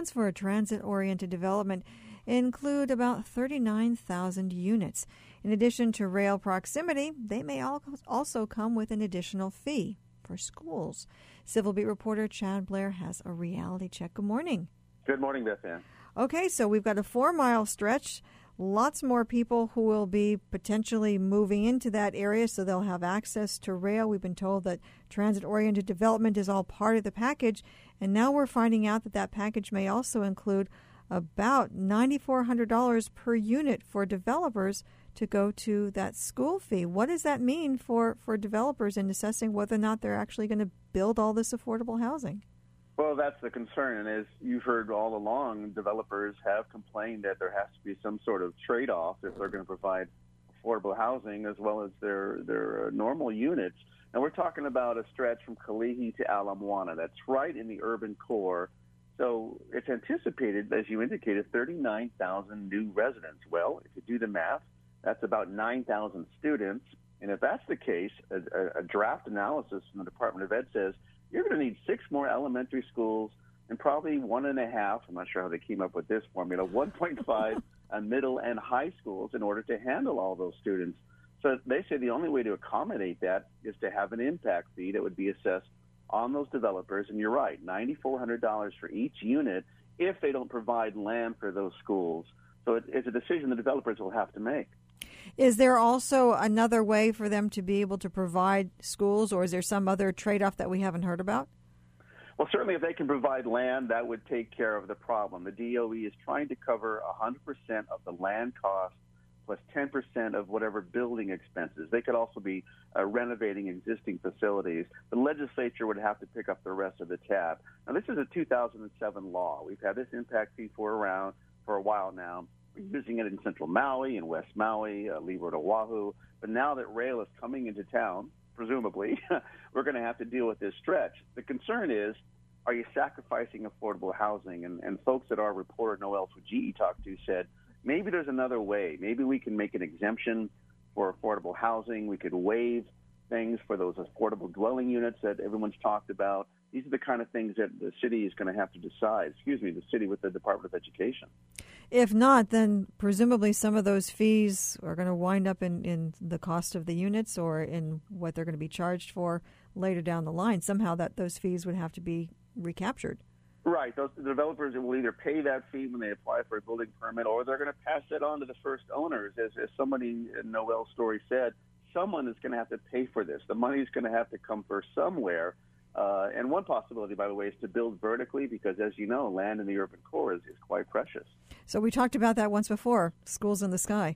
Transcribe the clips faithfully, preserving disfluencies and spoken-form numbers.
plans for a transit-oriented development include about thirty-nine thousand units. In addition to rail proximity, they may also come with an additional fee for schools. Civil Beat reporter Chad Blair has a reality check. Good morning. Good morning, Beth Ann. Okay, so we've got a four-mile stretch. Lots more people who will be potentially moving into that area, so they'll have access to rail. We've been told that transit-oriented development is all part of the package, and now we're finding out that that package may also include about nine thousand four hundred dollars per unit for developers to go to that school fee. What does that mean for, for developers in assessing whether or not they're actually going to build all this affordable housing? Well, that's the concern. And as you've heard all along, developers have complained that there has to be some sort of trade-off if they're going to provide affordable housing as well as their, their normal units. And we're talking about a stretch from Kalihi to Ala Moana. That's right in the urban core. So it's anticipated, as you indicated, thirty-nine thousand new residents. Well, if you do the math, that's about nine thousand students. And if that's the case, a, a draft analysis from the Department of Ed says you're going to need six more elementary schools and probably one and a half, I'm not sure how they came up with this formula, one point five uh, middle and high schools in order to handle all those students. So they say the only way to accommodate that is to have an impact fee that would be assessed on those developers. And you're right, nine thousand four hundred dollars for each unit if they don't provide land for those schools. So it, it's a decision the developers will have to make. Is there also another way for them to be able to provide schools, or is there some other trade-off that we haven't heard about? Well, certainly if they can provide land, that would take care of the problem. The D O E is trying to cover one hundred percent of the land cost plus ten percent of whatever building expenses. They could also be uh, renovating existing facilities. The legislature would have to pick up the rest of the tab. Now, this is a two thousand seven law. We've had this impact fee for around for a while now. We're using it in Central Maui and West Maui, uh, Leeward Oahu. But now that rail is coming into town, presumably, we're going to have to deal with this stretch. The concern is, are you sacrificing affordable housing? And, and folks that our reporter Noel Fujii talked to said, maybe there's another way. Maybe we can make an exemption for affordable housing. We could waive things for those affordable dwelling units that everyone's talked about. These are the kind of things that the city is going to have to decide, excuse me, the city with the Department of Education. If not, then presumably some of those fees are going to wind up in, in the cost of the units or in what they're going to be charged for later down the line. Somehow that those fees would have to be recaptured. Right. Those the developers will either pay that fee when they apply for a building permit, or they're going to pass it on to the first owners. As, as somebody in Noel's story said, someone is going to have to pay for this. The money is going to have to come from somewhere. Uh, and one possibility, by the way, is to build vertically because, as you know, land in the urban core is, is quite precious. So we talked about that once before, schools in the sky.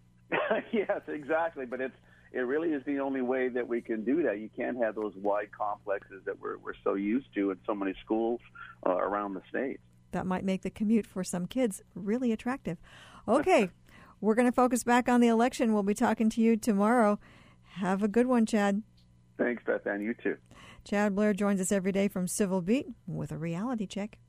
Yes, exactly. But it's it really is the only way that we can do that. You can't have those wide complexes that we're, we're so used to in so many schools uh, around the state. That might make the commute for some kids really attractive. Okay, we're going to focus back on the election. We'll be talking to you tomorrow. Have a good one, Chad. Thanks, Beth Ann. You too. Chad Blair joins us every day from Civil Beat with a reality check.